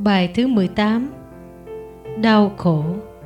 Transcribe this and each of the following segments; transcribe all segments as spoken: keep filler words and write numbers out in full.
Bài thứ mười tám. Đau khổ.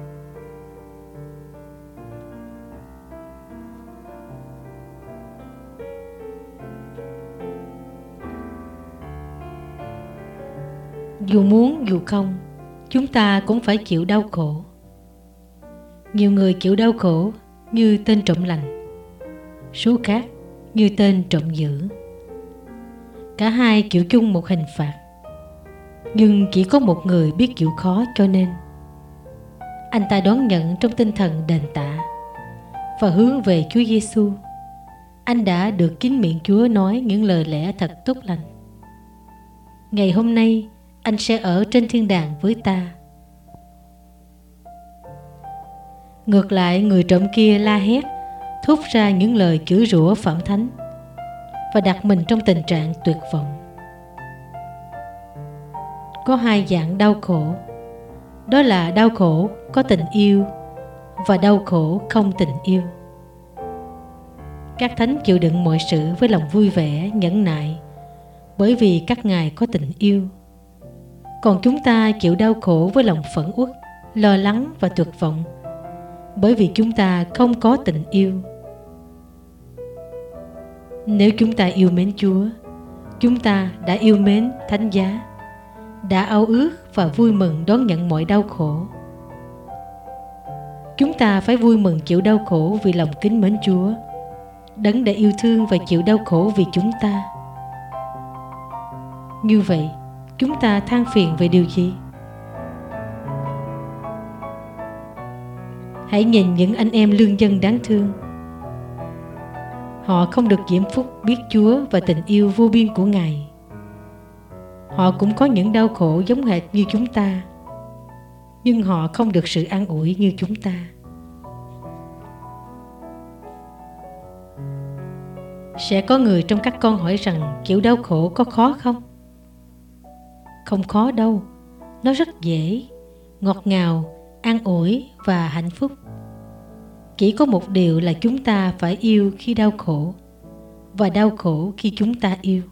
Dù muốn dù không, chúng ta cũng phải chịu đau khổ. Nhiều người chịu đau khổ như tên trộm lành, số khác như tên trộm dữ. Cả hai chịu chung một hình phạt, nhưng chỉ có một người biết chịu khó, cho nên anh ta đón nhận trong tinh thần đền tạ và hướng về Chúa Giêsu. Anh đã được chính miệng Chúa nói những lời lẽ thật tốt lành. Ngày hôm nay anh sẽ ở trên thiên đàng với ta. Ngược lại, người trộm kia la hét, thốt ra những lời chửi rủa phạm thánh và đặt mình trong tình trạng tuyệt vọng. Có hai dạng đau khổ, đó là đau khổ có tình yêu và đau khổ không tình yêu. Các thánh chịu đựng mọi sự với lòng vui vẻ, nhẫn nại, bởi vì các ngài có tình yêu. Còn chúng ta chịu đau khổ với lòng phẫn uất, lo lắng và tuyệt vọng, bởi vì chúng ta không có tình yêu. Nếu chúng ta yêu mến Chúa, chúng ta đã yêu mến thánh giá, đã ao ước và vui mừng đón nhận mọi đau khổ. Chúng ta phải vui mừng chịu đau khổ vì lòng kính mến Chúa, đấng đã yêu thương và chịu đau khổ vì chúng ta. Như vậy, chúng ta than phiền về điều gì? Hãy nhìn những anh em lương dân đáng thương. Họ không được diễm phúc biết Chúa và tình yêu vô biên của Ngài. Họ cũng có những đau khổ giống hệt như chúng ta, nhưng họ không được sự an ủi như chúng ta. Sẽ có người trong các con hỏi rằng chịu đau khổ có khó không? Không khó đâu, nó rất dễ, ngọt ngào, an ủi và hạnh phúc. Chỉ có một điều là chúng ta phải yêu khi đau khổ và đau khổ khi chúng ta yêu.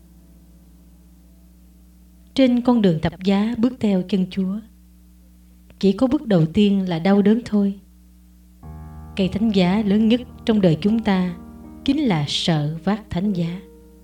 Trên con đường thập giá bước theo chân Chúa, chỉ có bước đầu tiên là đau đớn thôi. Cây thánh giá lớn nhất trong đời chúng ta chính là sợ vác thánh giá.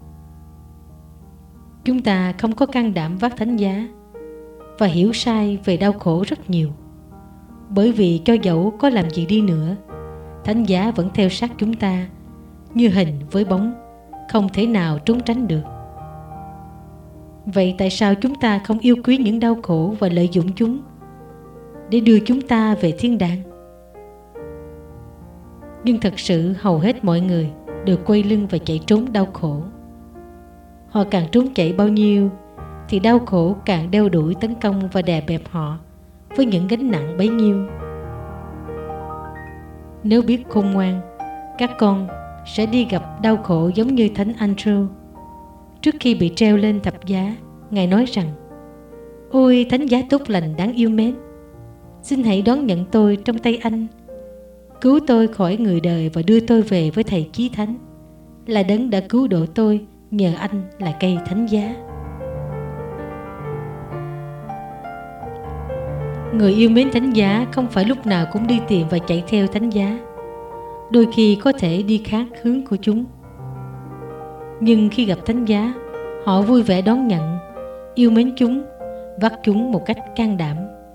Chúng ta không có can đảm vác thánh giá và hiểu sai về đau khổ rất nhiều, bởi vì cho dẫu có làm gì đi nữa, thánh giá vẫn theo sát chúng ta như hình với bóng, không thể nào trốn tránh được. Vậy tại sao chúng ta không yêu quý những đau khổ và lợi dụng chúng để đưa chúng ta về thiên đàng? Nhưng thật sự hầu hết mọi người đều quay lưng và chạy trốn đau khổ. Họ càng trốn chạy bao nhiêu thì đau khổ càng đeo đuổi, tấn công và đè bẹp họ với những gánh nặng bấy nhiêu. Nếu biết khôn ngoan, các con sẽ đi gặp đau khổ giống như Thánh Andrew. Trước khi bị treo lên thập giá, Ngài nói rằng: Ôi thánh giá tốt lành đáng yêu mến, xin hãy đón nhận tôi trong tay anh, cứu tôi khỏi người đời và đưa tôi về với Thầy Chí Thánh, là đấng đã cứu độ tôi nhờ anh là cây thánh giá. Người yêu mến thánh giá không phải lúc nào cũng đi tìm và chạy theo thánh giá, đôi khi có thể đi khác hướng của chúng. Nhưng khi gặp thánh giá, họ vui vẻ đón nhận, yêu mến chúng, vác chúng một cách can đảm.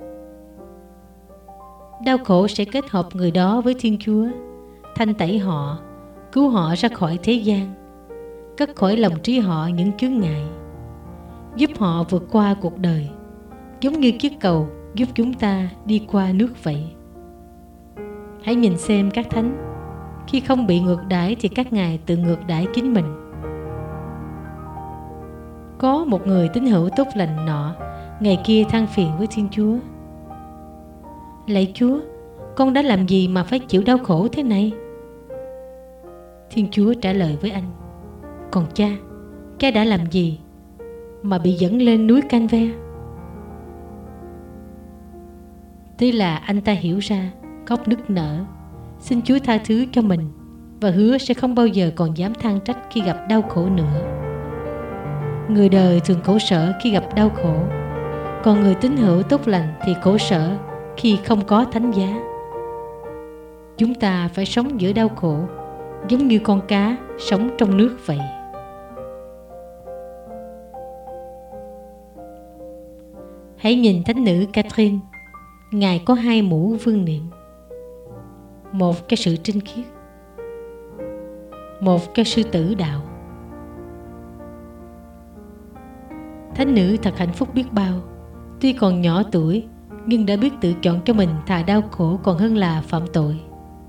Đau khổ sẽ kết hợp người đó với Thiên Chúa, thanh tẩy họ, cứu họ ra khỏi thế gian, cất khỏi lòng trí họ những chướng ngại, giúp họ vượt qua cuộc đời, giống như chiếc cầu giúp chúng ta đi qua nước vậy. Hãy nhìn xem các thánh, khi không bị ngược đãi thì các ngài tự ngược đãi chính mình. Có một người tín hữu tốt lành nọ ngày kia than phiền với Thiên Chúa: Lạy Chúa, con đã làm gì mà phải chịu đau khổ thế này? Thiên Chúa trả lời với anh: Còn cha, cha đã làm gì mà bị dẫn lên núi Can-ve? Thế là anh ta hiểu ra, khóc nức nở, xin Chúa tha thứ cho mình và hứa sẽ không bao giờ còn dám than trách khi gặp đau khổ nữa. Người đời thường khổ sở khi gặp đau khổ, Còn người tín hữu tốt lành thì khổ sở khi không có thánh giá. Chúng ta phải sống giữa đau khổ, giống như con cá sống trong nước vậy. Hãy nhìn thánh nữ Catherine. Ngài có hai mũ vương niệm. Một cho sự trinh khiết, một cho sư tử đạo. Thánh nữ thật hạnh phúc biết bao. Tuy còn nhỏ tuổi, nhưng đã biết tự chọn cho mình thà đau khổ còn hơn là phạm tội.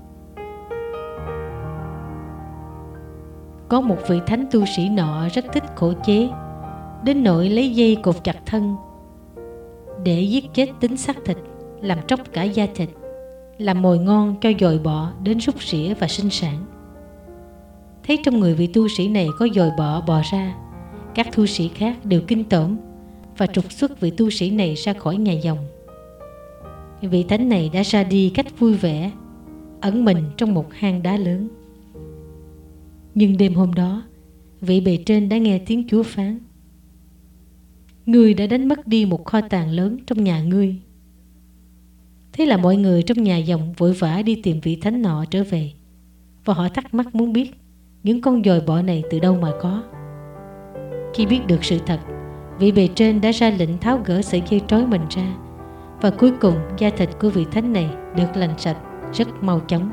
Có một vị thánh tu sĩ nọ rất thích khổ chế, đến nỗi lấy dây cột chặt thân để giết chết tính xác thịt, làm tróc cả da thịt, làm mồi ngon cho dồi bọ đến rút rỉa và sinh sản. Thấy trong người vị tu sĩ này có dồi bọ bò ra, các tu sĩ khác đều kinh tởm và trục xuất vị tu sĩ này ra khỏi nhà dòng. Vị thánh này đã ra đi cách vui vẻ, ẩn mình trong một hang đá lớn. Nhưng đêm hôm đó, vị bề trên đã nghe tiếng Chúa phán: "Ngươi đã đánh mất đi một kho tàng lớn trong nhà ngươi." Thế là mọi người trong nhà dòng vội vã đi tìm vị thánh nọ trở về, và họ thắc mắc muốn biết những con dồi bọ này từ đâu mà có. Khi biết được sự thật, vị bề trên đã ra lệnh tháo gỡ sợi dây trói mình ra, và cuối cùng da thịt của vị thánh này được lành sạch rất mau chóng.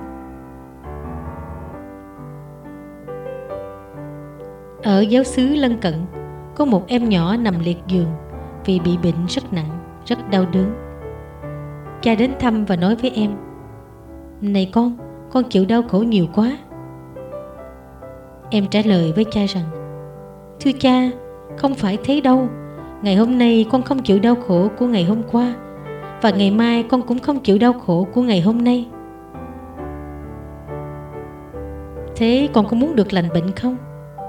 Ở giáo xứ lân cận, có một em nhỏ nằm liệt giường vì bị bệnh rất nặng, rất đau đớn. Cha đến thăm và nói với em: "Này con, con chịu đau khổ nhiều quá." Em trả lời với cha rằng: "Thưa cha, không phải thế đâu. Ngày hôm nay con không chịu đau khổ của ngày hôm qua, và ngày mai con cũng không chịu đau khổ của ngày hôm nay." "Thế con có muốn được lành bệnh không?"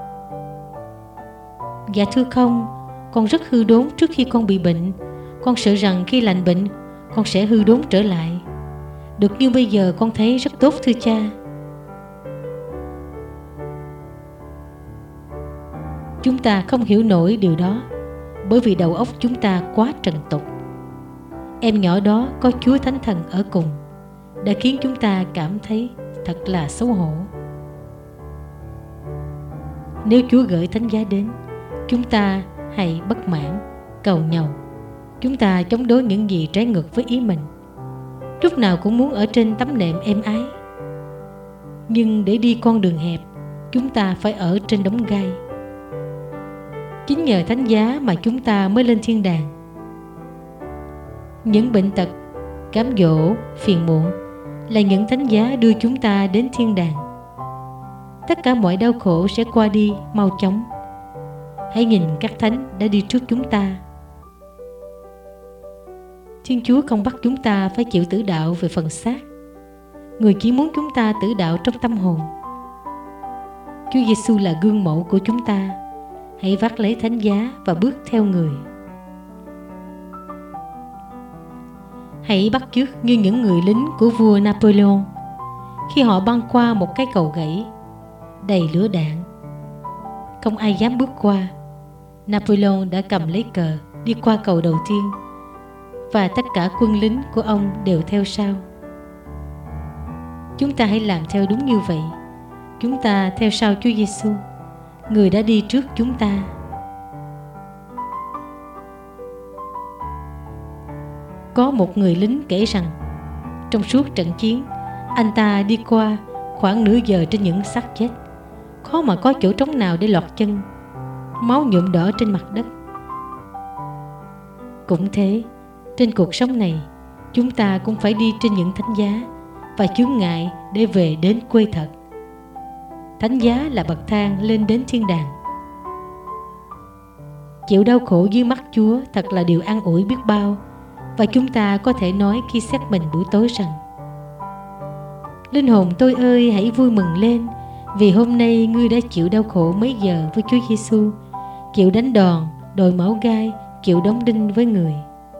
"Dạ thưa không, con rất hư đốn trước khi con bị bệnh. Con sợ rằng khi lành bệnh, con sẽ hư đốn trở lại. Được như bây giờ con thấy rất tốt thưa cha." Chúng ta không hiểu nổi điều đó, bởi vì đầu óc chúng ta quá trần tục. Em nhỏ đó có Chúa Thánh Thần ở cùng, đã khiến chúng ta cảm thấy thật là xấu hổ. Nếu Chúa gửi thánh giá đến, chúng ta hãy bất mãn, cầu nhàu. Chúng ta chống đối những gì trái ngược với ý mình, lúc nào cũng muốn ở trên tấm nệm êm ái. Nhưng để đi con đường hẹp, chúng ta phải ở trên đống gai. Chính nhờ thánh giá mà chúng ta mới lên thiên đàng. Những bệnh tật, cám dỗ, phiền muộn là những thánh giá đưa chúng ta đến thiên đàng. Tất cả mọi đau khổ sẽ qua đi mau chóng. Hãy nhìn các thánh đã đi trước chúng ta. Thiên Chúa không bắt chúng ta phải chịu tử đạo về phần xác. Người chỉ muốn chúng ta tử đạo trong tâm hồn. Chúa Giêsu là gương mẫu của chúng ta. Hãy vác lấy thánh giá và bước theo người. Hãy bắt chước như những người lính của vua Napoleon khi họ băng qua một cái cầu gãy đầy lửa đạn. Không ai dám bước qua. Napoleon đã cầm lấy cờ đi qua cầu đầu tiên, và tất cả quân lính của ông đều theo sau. Chúng ta hãy làm theo đúng như vậy. Chúng ta theo sau Chúa Giêsu, người đã đi trước chúng ta. Có một người lính kể rằng, trong suốt trận chiến, anh ta đi qua khoảng nửa giờ trên những xác chết, khó mà có chỗ trống nào để lọt chân, máu nhuộm đỏ trên mặt đất. Cũng thế, trên cuộc sống này, chúng ta cũng phải đi trên những thánh giá và chướng ngại để về đến quê thật. Thánh giá là bậc thang lên đến thiên đàng. Chịu đau khổ dưới mắt Chúa thật là điều an ủi biết bao, và chúng ta có thể nói khi xét mình buổi tối rằng: "Linh hồn tôi ơi, hãy vui mừng lên, vì hôm nay ngươi đã chịu đau khổ mấy giờ với Chúa Giêsu, chịu đánh đòn, đồi máu gai, chịu đóng đinh với người."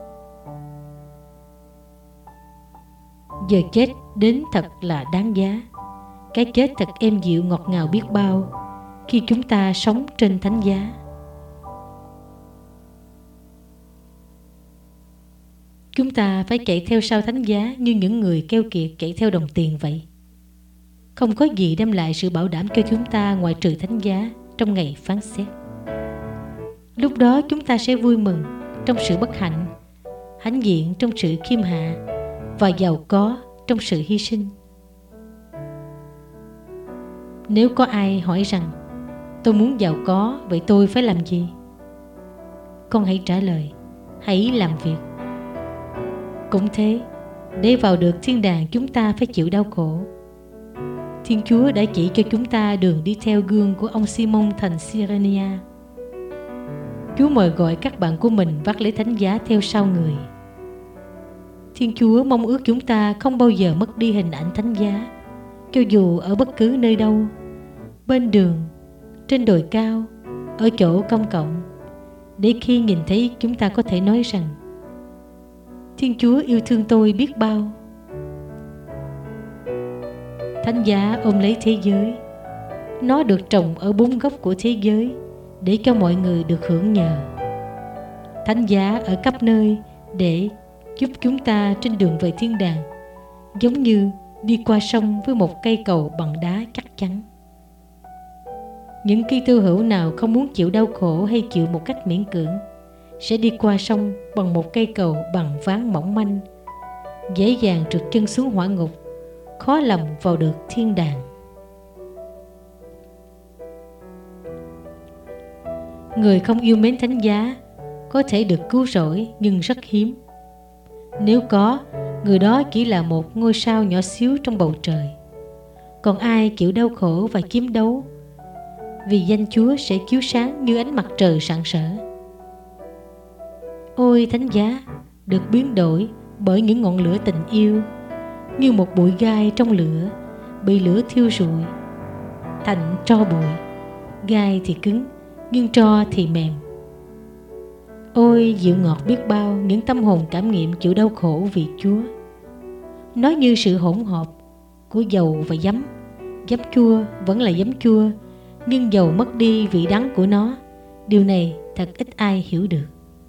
Giờ chết đến thật là đáng giá. Cái chết thật êm dịu ngọt ngào biết bao khi chúng ta sống trên thánh giá. Chúng ta phải chạy theo sau thánh giá như những người keo kiệt chạy theo đồng tiền vậy. Không có gì đem lại sự bảo đảm cho chúng ta ngoại trừ thánh giá trong ngày phán xét. Lúc đó chúng ta sẽ vui mừng trong sự bất hạnh, hãnh diện trong sự khiêm hạ và giàu có trong sự hy sinh. Nếu có ai hỏi rằng tôi muốn giàu có, vậy tôi phải làm gì? Con hãy trả lời, hãy làm việc. Cũng thế, để vào được thiên đàng chúng ta phải chịu đau khổ. Thiên Chúa đã chỉ cho chúng ta đường đi theo gương của ông Simon thành Cyrenia. Chúa mời gọi các bạn của mình vác lấy thánh giá theo sau người. Thiên Chúa mong ước chúng ta không bao giờ mất đi hình ảnh thánh giá, cho dù ở bất cứ nơi đâu, bên đường, trên đồi cao, ở chỗ công cộng, để khi nhìn thấy chúng ta có thể nói rằng Thiên Chúa yêu thương tôi biết bao. Thánh giá ôm lấy thế giới. Nó được trồng ở bốn góc của thế giới để cho mọi người được hưởng nhờ. Thánh giá ở khắp nơi để giúp chúng ta trên đường về thiên đàng, giống như đi qua sông với một cây cầu bằng đá chắc chắn. Những Kitô hữu nào không muốn chịu đau khổ hay chịu một cách miễn cưỡng sẽ đi qua sông bằng một cây cầu bằng ván mỏng manh, dễ dàng trượt chân xuống hỏa ngục, khó lòng vào được thiên đàng. Người không yêu mến thánh giá có thể được cứu rỗi nhưng rất hiếm. Nếu có, người đó chỉ là một ngôi sao nhỏ xíu trong bầu trời. Còn ai chịu đau khổ và chiến đấu vì danh Chúa sẽ chiếu sáng như ánh mặt trời rạng rỡ. Ôi thánh giá được biến đổi bởi những ngọn lửa tình yêu, như một bụi gai trong lửa bị lửa thiêu rụi thành tro bụi. Gai thì cứng nhưng tro thì mềm. Ôi dịu ngọt biết bao những tâm hồn cảm nghiệm chịu đau khổ vì Chúa. Nó như sự hỗn hợp của dầu và giấm. Giấm chua vẫn là giấm chua, nhưng dầu mất đi vị đắng của nó. Điều này thật ít ai hiểu được.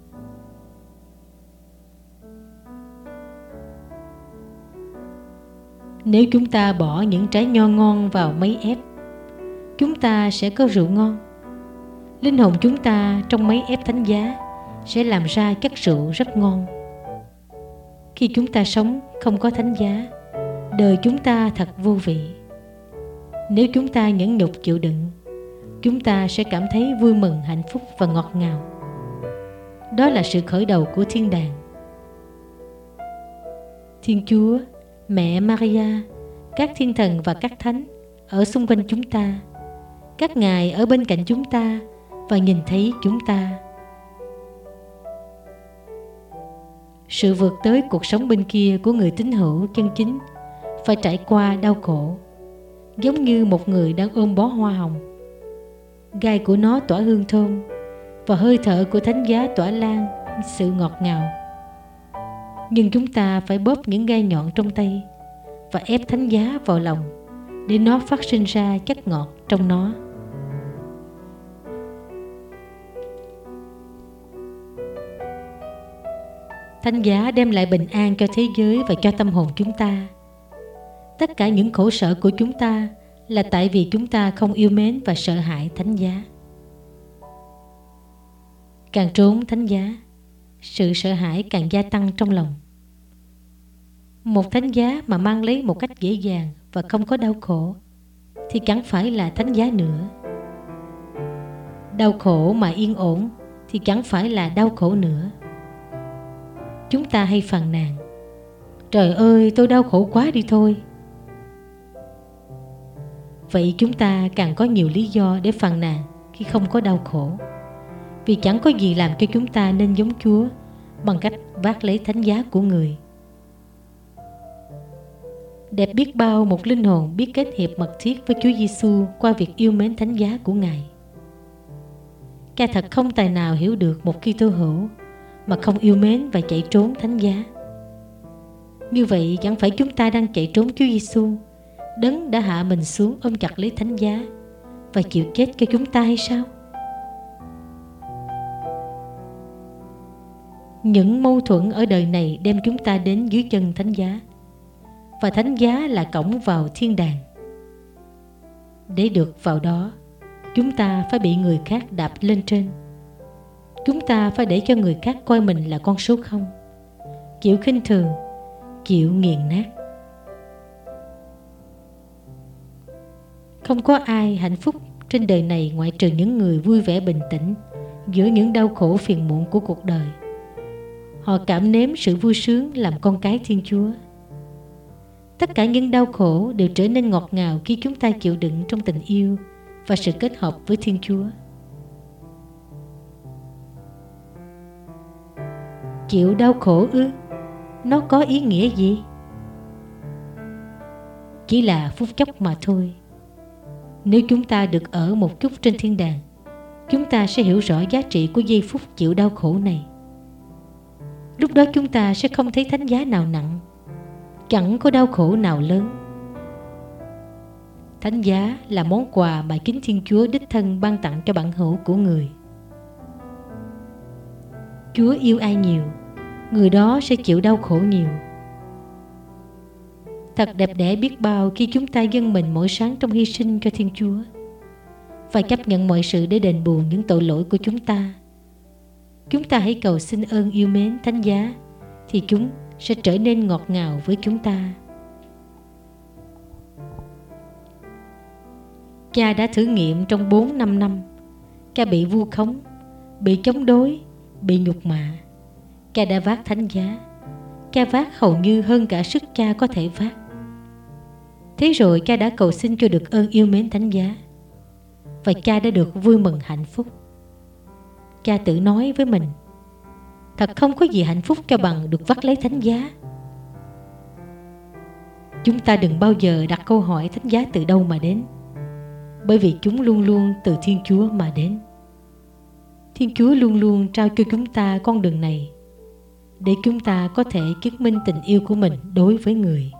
Nếu chúng ta bỏ những trái nho ngon vào máy ép, chúng ta sẽ có rượu ngon. Linh hồn chúng ta trong máy ép thánh giá sẽ làm ra chất rượu rất ngon. Khi chúng ta sống không có thánh giá, đời chúng ta thật vô vị. Nếu chúng ta nhẫn nhục chịu đựng, chúng ta sẽ cảm thấy vui mừng, hạnh phúc và ngọt ngào. Đó là sự khởi đầu của thiên đàng. Thiên Chúa, Mẹ Maria, các thiên thần và các thánh ở xung quanh chúng ta. Các ngài ở bên cạnh chúng ta và nhìn thấy chúng ta. Sự vượt tới cuộc sống bên kia của người tín hữu chân chính phải trải qua đau khổ, giống như một người đang ôm bó hoa hồng. Gai của nó tỏa hương thơm và hơi thở của thánh giá tỏa lan sự ngọt ngào. Nhưng chúng ta phải bóp những gai nhọn trong tay và ép thánh giá vào lòng để nó phát sinh ra chất ngọt trong nó. Thánh giá đem lại bình an cho thế giới và cho tâm hồn chúng ta. Tất cả những khổ sở của chúng ta là tại vì chúng ta không yêu mến và sợ hãi thánh giá. Càng trốn thánh giá, sự sợ hãi càng gia tăng trong lòng. Một thánh giá mà mang lấy một cách dễ dàng và không có đau khổ thì chẳng phải là thánh giá nữa. Đau khổ mà yên ổn thì chẳng phải là đau khổ nữa. Chúng ta hay phàn nàn: trời ơi, tôi đau khổ quá đi thôi. Vậy chúng ta càng có nhiều lý do để phàn nàn khi không có đau khổ, vì chẳng có gì làm cho chúng ta nên giống Chúa bằng cách vác lấy thánh giá của Người. Đẹp biết bao một linh hồn biết kết hiệp mật thiết với Chúa Giêsu qua việc yêu mến thánh giá của Ngài. Cha thật không tài nào hiểu được một Kitô hữu mà không yêu mến và chạy trốn thánh giá. Như vậy chẳng phải chúng ta đang chạy trốn Chúa Giêsu, Đấng đã hạ mình xuống ôm chặt lấy thánh giá và chịu chết cho chúng ta hay sao? Những mâu thuẫn ở đời này đem chúng ta đến dưới chân thánh giá, và thánh giá là cổng vào thiên đàng. Để được vào đó, chúng ta phải bị người khác đạp lên trên. Chúng ta phải để cho người khác coi mình là con số không, chịu khinh thường, chịu nghiền nát. Không có ai hạnh phúc trên đời này ngoại trừ những người vui vẻ bình tĩnh giữa những đau khổ phiền muộn của cuộc đời. Họ cảm nếm sự vui sướng làm con cái Thiên Chúa. Tất cả những đau khổ đều trở nên ngọt ngào khi chúng ta chịu đựng trong tình yêu và sự kết hợp với Thiên Chúa. Chịu đau khổ ư? Nó có ý nghĩa gì? Chỉ là phút chốc mà thôi. Nếu chúng ta được ở một chút trên thiên đàng, chúng ta sẽ hiểu rõ giá trị của giây phút chịu đau khổ này. Lúc đó chúng ta sẽ không thấy thánh giá nào nặng, chẳng có đau khổ nào lớn. Thánh giá là món quà mà chính Thiên Chúa đích thân ban tặng cho bản hữu của người. Chúa yêu ai nhiều, người đó sẽ chịu đau khổ nhiều. Thật đẹp đẽ biết bao khi chúng ta dâng mình mỗi sáng trong hy sinh cho Thiên Chúa, và chấp nhận mọi sự để đền bù những tội lỗi của chúng ta. Chúng ta hãy cầu xin ơn yêu mến thánh giá, thì chúng sẽ trở nên ngọt ngào với chúng ta. Cha đã thử nghiệm trong bốn năm năm. Cha bị vu khống, bị chống đối, bị nhục mạ. Cha đã vác thánh giá. Cha vác hầu như hơn cả sức cha có thể vác. Thế rồi cha đã cầu xin cho được ơn yêu mến thánh giá, và cha đã được vui mừng hạnh phúc. Cha tự nói với mình, thật không có gì hạnh phúc cho bằng được vác lấy thánh giá. Chúng ta đừng bao giờ đặt câu hỏi thánh giá từ đâu mà đến, bởi vì chúng luôn luôn từ Thiên Chúa mà đến. Thiên Chúa luôn luôn trao cho chúng ta con đường này để chúng ta có thể chứng minh tình yêu của mình đối với người.